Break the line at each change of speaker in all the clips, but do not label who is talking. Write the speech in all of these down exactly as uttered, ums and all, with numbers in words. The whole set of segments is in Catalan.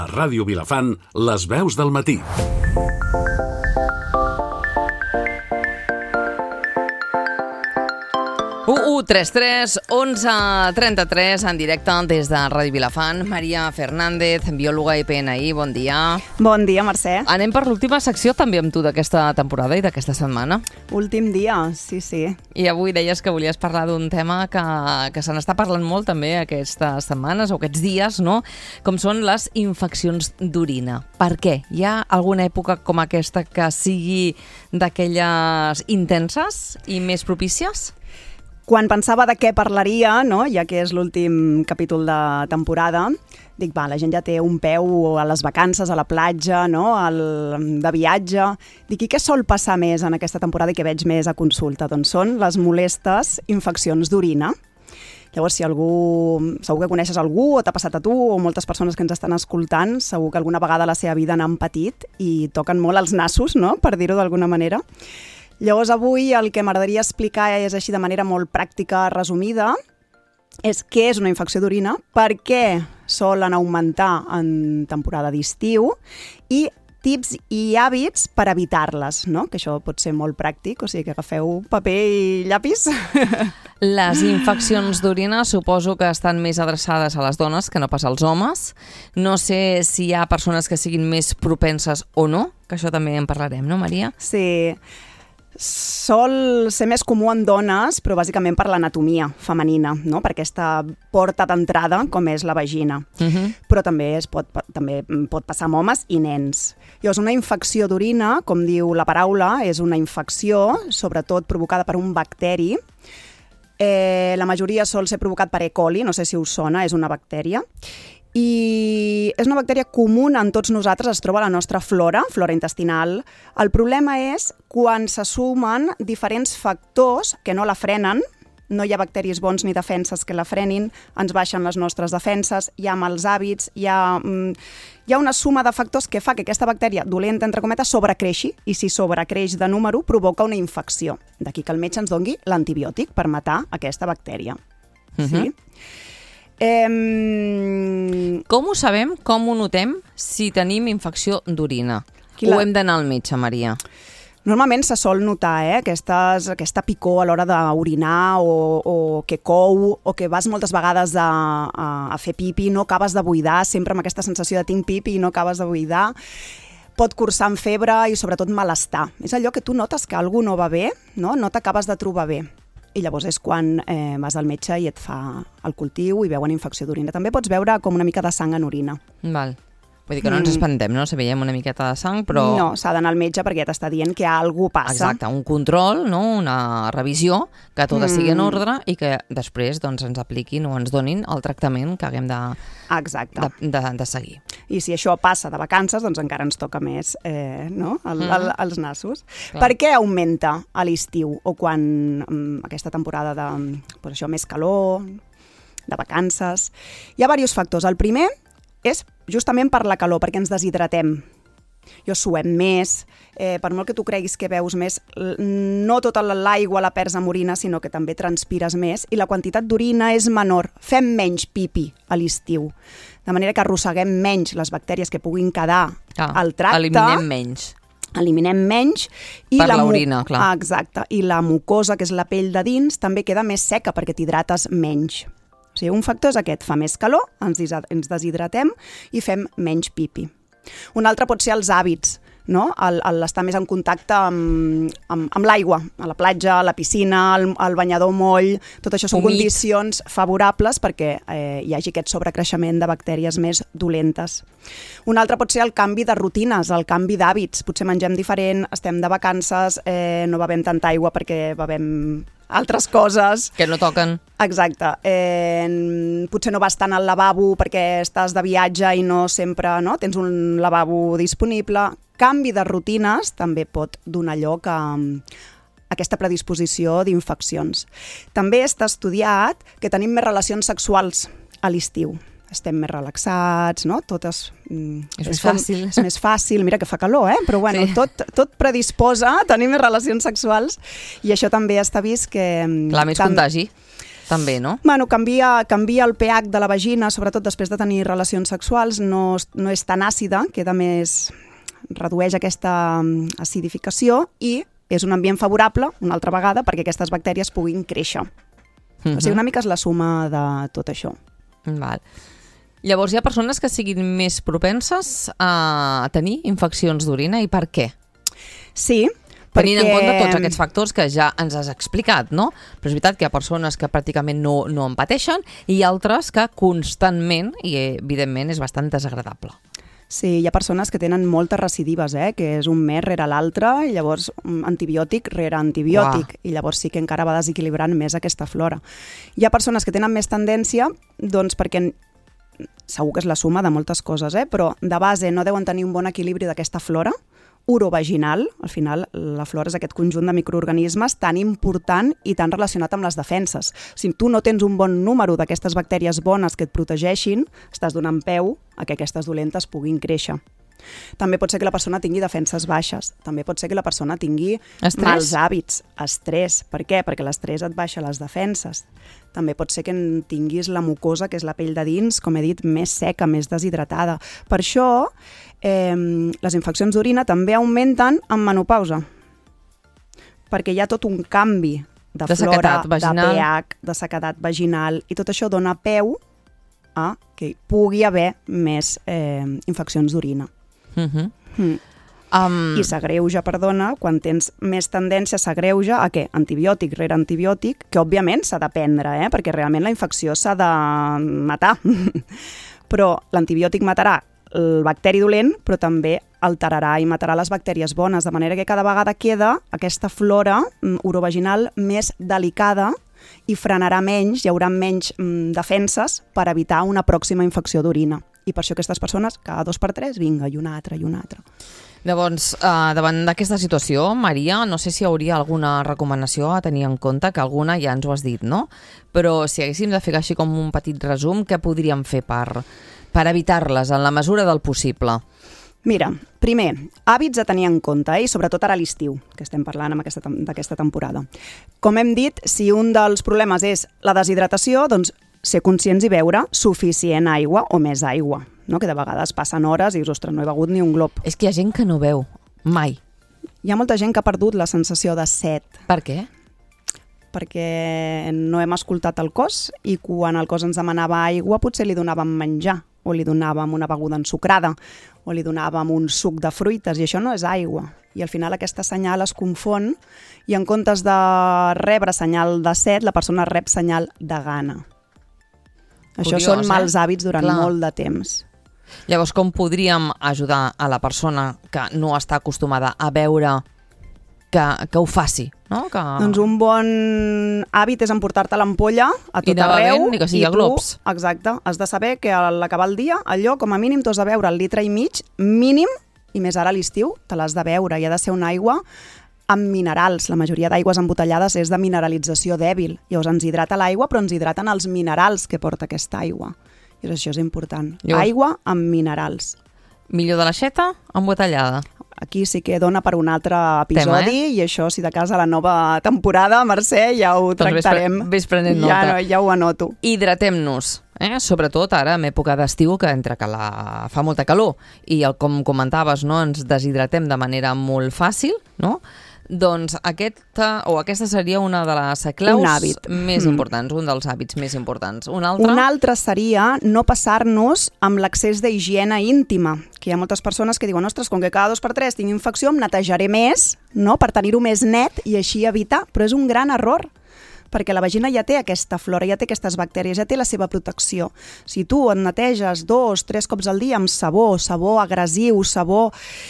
A Ràdio Vilafant, les veus del matí.
u u tres tres onze trenta-tres en directe des de Ràdio Vilafant. Maria Fernández, biòloga i P N I, bon dia.
Bon dia, Mercè.
Anem per l'última secció també amb tu d'aquesta temporada i d'aquesta setmana.
Últim dia, sí, sí.
I avui deies que volies parlar d'un tema que, que se n'està parlant molt també aquestes setmanes o aquests dies, no? Com són les infeccions d'orina. Per què? Hi ha alguna època com aquesta que sigui d'aquelles intenses i més propícies?
Quan pensava de què parlaria, no? Ja que és l'últim capítol de temporada, dic, va, la gent ja té un peu a les vacances, a la platja, no? El, de viatge. Dic, i què sol passar més en aquesta temporada i què veig més a consulta? Doncs són les molestes infeccions d'orina. Llavors, si algú, segur que coneixes algú o t'ha passat a tu o moltes persones que ens estan escoltant, segur que alguna vegada a la seva vida n'han patit i toquen molt els nassos, no? Per dir-ho d'alguna manera. Llavors, avui el que m'agradaria explicar és així de manera molt pràctica, resumida, és què és una infecció d'orina, per què solen augmentar en temporada d'estiu i tips i hàbits per evitar-les, no? Que això pot ser molt pràctic, o sigui que agafeu paper i llapis.
Les infeccions d'orina suposo que estan més adreçades a les dones que no pas als homes. No sé si hi ha persones que siguin més propenses o no, que això també en parlarem, no, Maria?
Sí. Sol ser més comú en dones, però bàsicament per l'anatomia femenina, no? Per aquesta porta d'entrada com és la vagina. Uh-huh. Però també, es pot, també pot passar amb homes i nens. Llavors, una infecció d'orina, com diu la paraula, és una infecció, sobretot provocada per un bacteri. Eh, la majoria sol ser provocat per E. coli, no sé si us sona, és una bactèria. I és una bactèria comuna en tots nosaltres, es troba a la nostra flora, flora intestinal. El problema és quan se sumen diferents factors que no la frenen, no hi ha bacteris bons ni defenses que la frenin, ens baixen les nostres defenses, hi ha mals hàbits, hi ha, hi ha una suma de factors que fa que aquesta bactèria dolenta, entre cometes, sobrecreixi, i si sobrecreix de número provoca una infecció. D'aquí que el metge ens doni l'antibiòtic per matar aquesta bactèria. Uh-huh. Sí? Eh...
Com ho sabem, com ho notem, si tenim infecció d'orina? La... O hem d'anar al metge, Maria?
Normalment se sol notar eh, aquestes, aquesta picor a l'hora d'orinar o, o que cou o que vas moltes vegades a, a, a fer pipi i no acabes de buidar, sempre amb aquesta sensació de tinc pipi i no acabes de buidar. Pot cursar amb febre i sobretot malestar. És allò que tu notes que alguna no va bé, no, no t'acabes de trobar bé. I llavors és quan eh, vas al metge i et fa el cultiu i veuen infecció d'orina. També pots veure com una mica de sang en orina.
Val. Vull dir que no ens espantem, no? Si veiem una miqueta de sang, però...
No, s'ha d'anar al metge perquè ja t'està dient que alguna cosa passa.
Exacte, un control, no? Una revisió, que tot estigui en ordre i que després doncs, ens apliquin o ens donin el tractament que haguem de,
Exacte.
de, de, de seguir.
I si això passa de vacances, doncs encara ens toca més eh, no? el, el, els nassos.
Clar.
Per què augmenta a l'estiu o quan um, aquesta temporada de pues això, més calor, de vacances? Hi ha diversos factors. El primer és justament per la calor, perquè ens deshidratem. Jo suem més, eh, per molt que tu creguis que beus més, no tota l'aigua la perds amb orina, sinó que també transpires més, i la quantitat d'orina és menor. Fem menys pipi a l'estiu, de manera que arrosseguem menys les bactèries que puguin quedar
ah,
al tracte.
Eliminem menys.
Eliminem menys. I
per
la
l'orina, clar.
Ah, exacte. I la mucosa, que és la pell de dins, també queda més seca perquè t'hidrates menys. O sigui, un factor és aquest, fa més calor, ens, ens deshidratem i fem menys pipi. Un altre pot ser els hàbits, no? L'estar més en contacte amb, amb, amb l'aigua, a la platja, a la piscina, al, al banyador moll, tot això són
Humit.
Condicions favorables perquè eh, hi hagi aquest sobrecreixement de bactèries més dolentes. Un altre pot ser el canvi de rutines, el canvi d'hàbits. Potser mengem diferent, estem de vacances, eh, no bevem tanta aigua perquè bevem altres coses.
Que no toquen.
Exacte. Eh, potser no vas tant al lavabo perquè estàs de viatge i no sempre no, tens un lavabo disponible. Canvi de rutines també pot donar lloc a, a aquesta predisposició d'infeccions. També està estudiat que tenim més relacions sexuals a l'estiu. Estem més relaxats, no? Tot és, mm,
és,
és
més
com,
fàcil.
És més fàcil. Mira que fa calor, eh? Però bueno,
sí.
tot, tot predisposa a tenir més relacions sexuals i això també està vist que...
Clar, més
tant,
contagi. també, no?
Bueno, canvia, canvia el pH de la vagina, sobretot després de tenir relacions sexuals, no, no és tan àcida, queda més... redueix aquesta acidificació i és un ambient favorable, una altra vegada, perquè aquestes bactèries puguin créixer. Uh-huh. O sigui, una mica és la suma de tot això.
Val. Llavors, hi ha persones que siguin més propenses a tenir infeccions d'orina, i per què?
Sí,
Tenint
perquè...
en compte tots aquests factors que ja ens has explicat, no? Però és veritat que hi ha persones que pràcticament no, no en pateixen i altres que constantment, i evidentment és bastant desagradable.
Sí, hi ha persones que tenen moltes recidives, eh? Que és un mes rere l'altre, i llavors antibiòtic rere antibiòtic, Uah. I llavors sí que encara va desequilibrant més aquesta flora. Hi ha persones que tenen més tendència, doncs perquè segur que és la suma de moltes coses, eh? Però de base no deuen tenir un bon equilibri d'aquesta flora urovaginal. Al final, la flora és aquest conjunt de microorganismes tan important i tan relacionat amb les defenses. Si tu no tens un bon número d'aquestes bactèries bones que et protegeixin, estàs donant peu a que aquestes dolentes puguin créixer. També pot ser que la persona tingui defenses baixes. També pot ser que la persona tingui
estrès?
Mals hàbits, estrès. Per què? Perquè l'estrès et baixa les defenses. També pot ser que tinguis la mucosa, que és la pell de dins, com he dit, més seca, més deshidratada. Per això, eh, les infeccions d'orina també augmenten en menopausa. Perquè hi ha tot un canvi de,
de
flora,
de
pH, de sequedat vaginal, i tot això dona peu a que hi pugui haver més eh, infeccions d'orina.
Uh-huh.
Mm. Um... I s'agreuja, perdona, quan tens més tendència s'agreuja a què? Antibiòtic rere antibiòtic, que òbviament s'ha de prendre, eh? Perquè realment la infecció s'ha de matar. Però l'antibiòtic matarà el bacteri dolent, però també alterarà i matarà les bactèries bones, de manera que cada vegada queda aquesta flora urovaginal més delicada i frenarà menys, hi haurà menys mm, defenses per evitar una pròxima infecció d'orina. I per això aquestes persones, cada dos per tres, vinga, i una altra, i una altra.
Llavors, eh, davant d'aquesta situació, Maria, no sé si hi hauria alguna recomanació a tenir en compte, que alguna ja ens ho has dit, no? Però si haguéssim de fer així com un petit resum, què podríem fer per, per evitar-les en la mesura del possible?
Mira, primer, hàbits a tenir en compte, eh? I sobretot ara a l'estiu, que estem parlant amb aquesta, d'aquesta temporada. Com hem dit, si un dels problemes és la deshidratació, doncs ser conscients i beure suficient aigua o més aigua, no? Que de vegades passen hores i dius, ostres, no he begut ni un glob.
És que hi ha gent que no beu, mai.
Hi ha molta gent que ha perdut la sensació de set.
Per què?
Perquè no hem escoltat el cos i quan el cos ens demanava aigua potser li donàvem menjar, o li donàvem una beguda ensucrada, o li donàvem un suc de fruites, i això no és aigua. I al final aquesta senyal es confon i en comptes de rebre senyal de set, la persona rep senyal de gana. Això
Curiós,
són mals hàbits durant
Clar.
molt de temps.
Llavors, com podríem ajudar a la persona que no està acostumada a beure que, que ho faci? No? Que...
Doncs un bon hàbit és emportar-te l'ampolla a tot
I anar
arreu.
bevent, ni que sigui a globs.
Exacte. Has de saber que a l'acabar el dia, allò, com a mínim, t'has de beure el litre i mig, mínim, i més ara a l'estiu, te l'has de beure. I ha de ser una aigua amb minerals. La majoria d'aigües embotellades és de mineralització dèbil. Llavors ens hidrata l'aigua, però ens hidraten els minerals que porta aquesta aigua. I això és important.
Llavors...
Aigua amb minerals.
Millor de l'aixeta, embotellada.
Aquí sí que dona per un altre episodi.
Tema, eh?
I això, si de cas a la nova temporada, Mercè, ja ho
doncs
tractarem.
Ves, pre ves prenent nota.
Ja, ja ho anoto.
Hidratem-nos, eh? Sobretot ara, en època d'estiu, que entre que la... fa molta calor i, el, com comentaves, no, ens deshidratem de manera molt fàcil, no? Doncs aquesta, o aquesta seria una de les claus més importants, un dels hàbits més importants. Un altre?
Un altre seria no passar-nos amb l'excés d'higiene íntima, que hi ha moltes persones que diuen, ostres, com que cada dos per tres tinc infecció, em netejaré més, no?, per tenir-ho més net i així evitar, però és un gran error, perquè la vagina ja té aquesta flora, ja té aquestes bactèries, ja té la seva protecció. Si tu et neteges dos, tres cops al dia amb sabó, sabó agressiu, sabó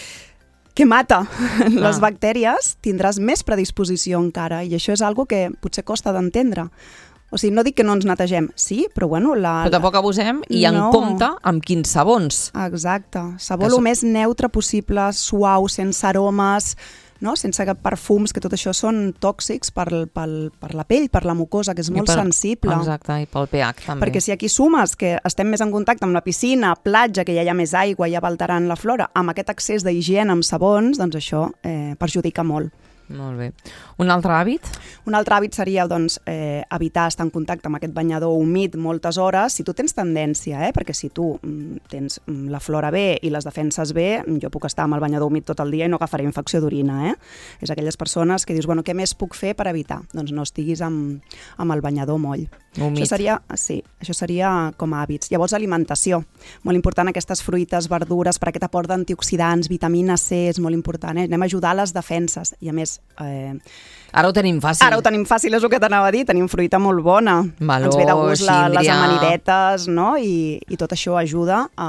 que mata ah. les bactèries, tindràs més predisposició encara, i això és algo que potser costa d'entendre. O sigui, no dic que no ens netegem, sí, però bueno... La,
però tampoc abusem i no. En compte amb quins sabons.
Exacte. Sabó el so... més neutre possible, suau, sense aromes, no? Sense perfums, que tot això són tòxics per, per, per la pell, per la mucosa, que és molt
per,
sensible.
Exacte, i pel pH també.
Perquè si aquí sumes que estem més en contacte amb la piscina, platja, que ja hi ha més aigua, ja va alterant la flora, amb aquest excés d'higiene amb sabons, doncs això eh, perjudica molt.
Molt bé. Un altre hàbit?
Un altre hàbit seria doncs, eh, evitar estar en contacte amb aquest banyador humit moltes hores. Si tu tens tendència, eh, perquè si tu mm, tens mm, la flora bé i les defenses bé, jo puc estar amb el banyador humit tot el dia i no agafaré infecció d'orina. Eh? És aquelles persones que dius, bueno, què més puc fer per evitar? Doncs no estiguis amb, amb el banyador moll.
Humit.
Això seria, sí, això seria com a hàbits. Llavors, alimentació. Molt important aquestes fruites, verdures, per aquest aport d'antioxidants, vitamina C, és molt important. Eh? Anem a ajudar a les defenses. I a més... Eh,
Ara ho tenim fàcil.
Ara ho tenim fàcil, és el que t'anava a dir. Tenim fruita molt bona.
Meló,
ens ve de gust la, les
síndria.
amaniretes, no? I, i tot això ajuda a,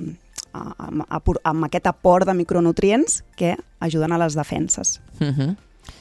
a, a, a, a, amb aquest aport de micronutrients que ajuden a les defenses.
Uh-huh.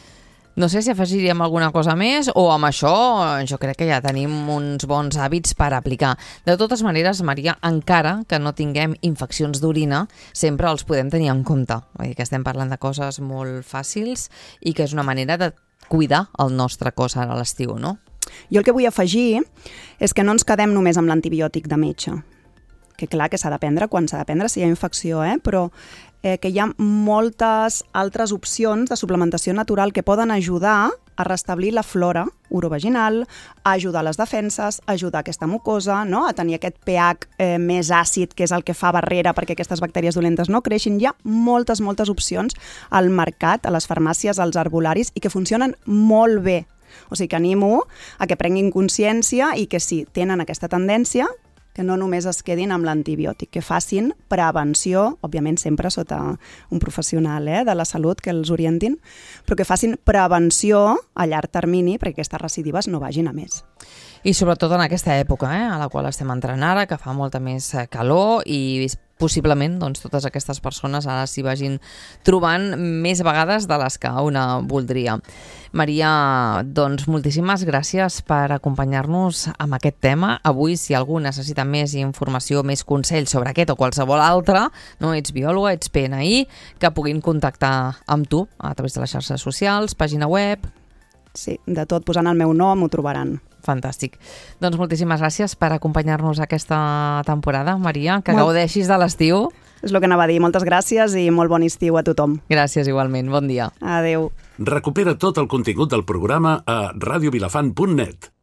No sé si afegiríem alguna cosa més o amb això jo crec que ja tenim uns bons hàbits per aplicar. De totes maneres, Maria, encara que no tinguem infeccions d'orina, sempre els podem tenir en compte. Vull dir que estem parlant de coses molt fàcils i que és una manera de cuidar el nostre cos ara a l'estiu, no?
Jo el que vull afegir és que no ens quedem només amb l'antibiòtic de metge, que clar que s'ha de prendre quan s'ha de prendre si hi ha infecció, eh? però eh, que hi ha moltes altres opcions de suplementació natural que poden ajudar a restablir la flora urovaginal, a ajudar les defenses, a ajudar aquesta mucosa, no? A tenir aquest pH eh, més àcid, que és el que fa barrera perquè aquestes bactèries dolentes no creixin. Hi ha moltes, moltes opcions al mercat, a les farmàcies, als herbolaris, i que funcionen molt bé. O sigui que animo a que prenguin consciència i que si tenen aquesta tendència, que no només es quedin amb l'antibiòtic, que facin prevenció, òbviament sempre sota un professional eh, de la salut que els orientin, però que facin prevenció a llarg termini perquè aquestes recidives no vagin a més.
I sobretot en aquesta època, eh, a la qual estem entrant ara, que fa molta més calor i possiblement doncs, totes aquestes persones ara s'hi vagin trobant més vegades de les que una voldria. Maria, doncs moltíssimes gràcies per acompanyar-nos amb aquest tema. Avui, si algú necessita més informació, més consells sobre aquest o qualsevol altre, no ets biòloga, ets P N I, que puguin contactar amb tu a través de les xarxes socials, pàgina web...
Sí, de tot, posant el meu nom ho trobaran.
Fantàstic. Doncs moltíssimes gràcies per acompanyar-nos aquesta temporada, Maria, que
Molt...
gaudeixis de l'estiu.
És el que anava a dir. Moltes gràcies i molt bon estiu a tothom.
Gràcies igualment. Bon dia.
Adéu.
Recupera tot el contingut del programa a radiovilafant punt net.